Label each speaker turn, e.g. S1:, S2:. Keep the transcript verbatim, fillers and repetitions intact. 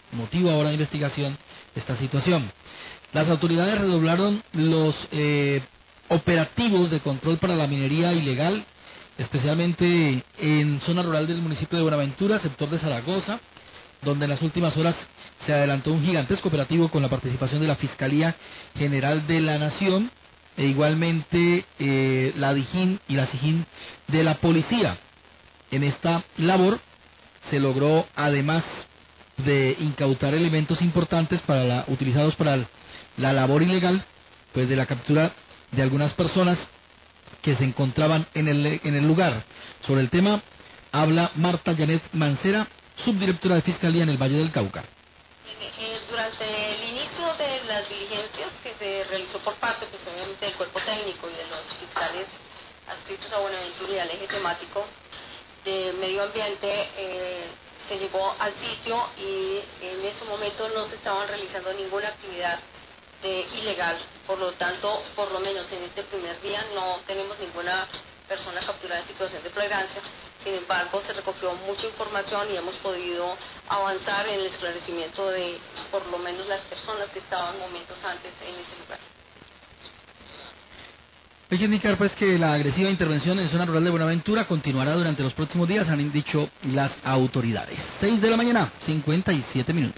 S1: motivo ahora de investigación esta situación. Las autoridades redoblaron los eh, operativos de control para la minería ilegal, especialmente en zona rural del municipio de Buenaventura, sector de Zaragoza, donde en las últimas horas se adelantó un gigantesco operativo con la participación de la Fiscalía General de la Nación e igualmente eh, la DIJÍN y la SIJÍN de la Policía. En esta labor se logró, además de incautar elementos importantes para la, utilizados para el- la labor ilegal, pues de la captura de algunas personas que se encontraban en el, en el lugar. Sobre el tema habla Marta Janet Mancera, subdirectora de Fiscalía en el Valle del Cauca.
S2: Eh, durante el inicio de las diligencias que se realizó por parte, pues obviamente, del cuerpo técnico y de los fiscales adscritos a Buenaventura y al eje temático de medio ambiente, eh, se llegó al sitio y en ese momento no se estaban realizando ninguna actividad de ilegal, por lo tanto, por lo menos en este primer día no tenemos ninguna persona capturada en situación de flagrancia. Sin embargo, se recogió mucha información y hemos podido avanzar en el esclarecimiento de por lo menos las personas que estaban momentos antes en ese lugar.
S1: Hay que indicar pues que la agresiva intervención en zona rural de Buenaventura continuará durante los próximos días, han dicho las autoridades. seis de la mañana, cincuenta y siete minutos.